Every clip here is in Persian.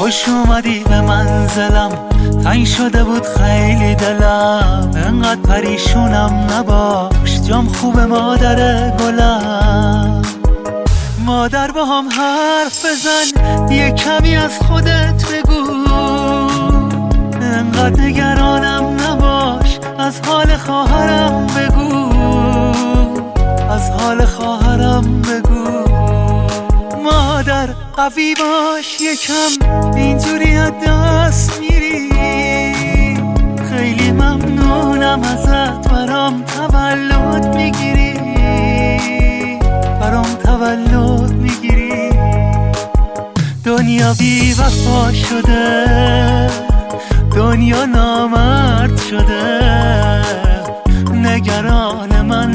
خوش اومدی به منزلم، تنگ شده بود خیلی دلم. انقدر پریشونم نباش، جام خوبه مادر گلم. مادر با هم حرف بزن، یه کمی از خودت بگو. انقدر نگرانم نباش، از حال خواهرم بگو. از حال خواهرم بگو. مادر قوی باش یکم، اینجوری از دست میری. خیلی ممنونم ازت، برام تولد میگیری. برام تولد میگیری. دنیا بی وفا شده، دنیا نامرد شده. نگران من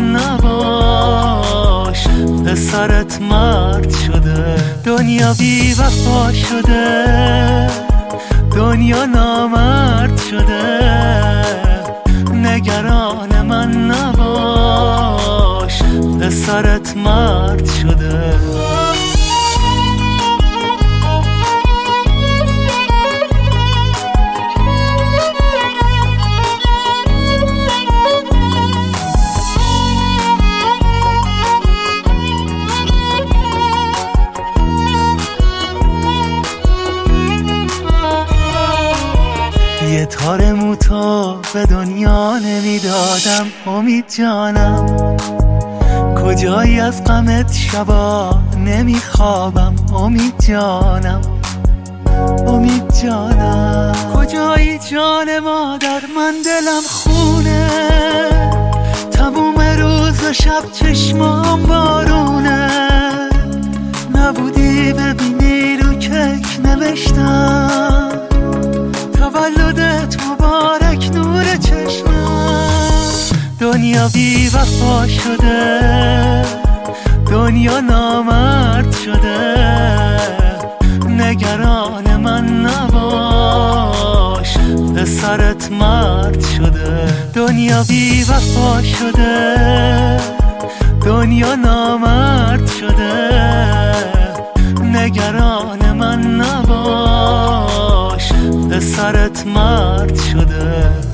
نباش، پسرت مرد شده. دنیا بی وفا شده، دنیا نامرد شده. نگران من نباش، پسرت مرد شده. یه تار موتا به دنیا نمیدادم امید جانم. کجایی از غمت شبا نمیخوابم امید جانم. امید جانم کجایی جان مادر، من دلم خونه. تموم روز و شب چشمام بارونه. نبودی ببینی رو کیک نوشتم، تولدت مبارک نور چشمم. دنیا بی وفا شده، دنیا نامرد شده. نگران من نباش، پسرت مرد شده. دنیا بی وفا شده، دنیا نامرد شده. نگران من نباش، پسرت مرد شده.